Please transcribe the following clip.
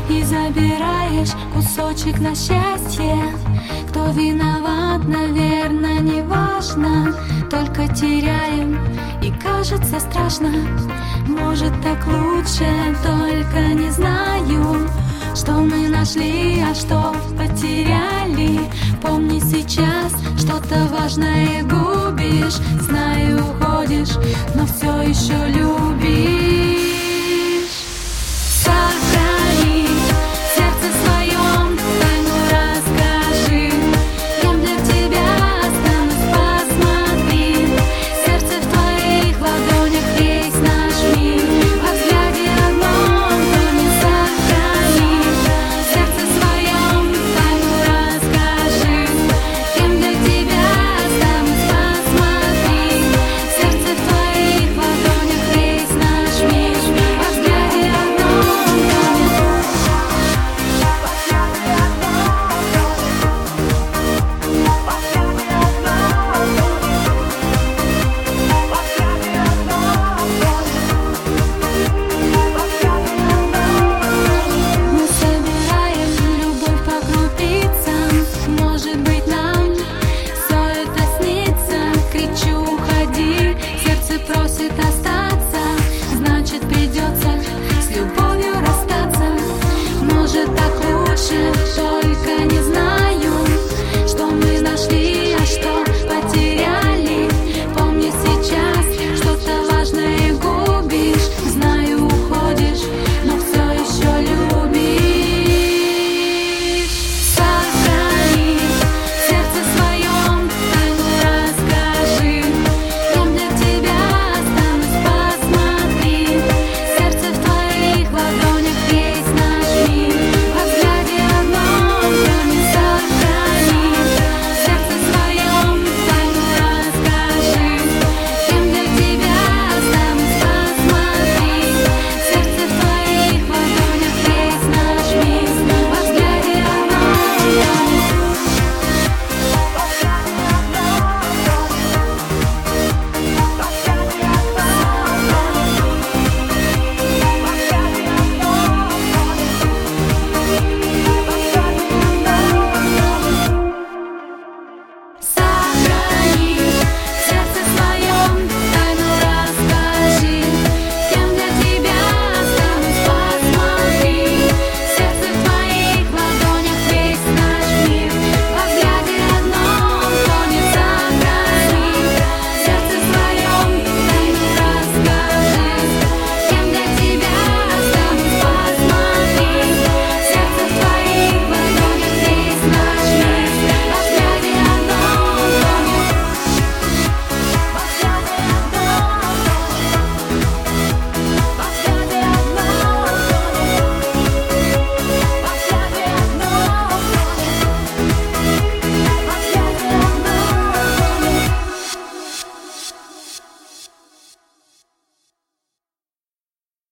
и забираешь кусочек на счастье. Кто виноват, наверное, не важно, только теряем и кажется страшно. Может, так лучше, только не знаю, что мы нашли, а что потеряли. Помни сейчас, что-то важное губишь. Знаю, уходишь, но все еще любишь. Сохрани в сердце своем тайну, расскажи. Кем для тебя останусь, посмотри. Сердце в твоих ладонях, весь наш мир во взгляде одном доме. Сохрани в сердце своем тайну, расскажи. Кем для тебя останусь, посмотри. Сердце в твоих ладонях, весь наш мир во взгляде одном доме. Мы собираем любовь по крупицам. Может быть, нам все это снится. Кричу, уходи, сердце просит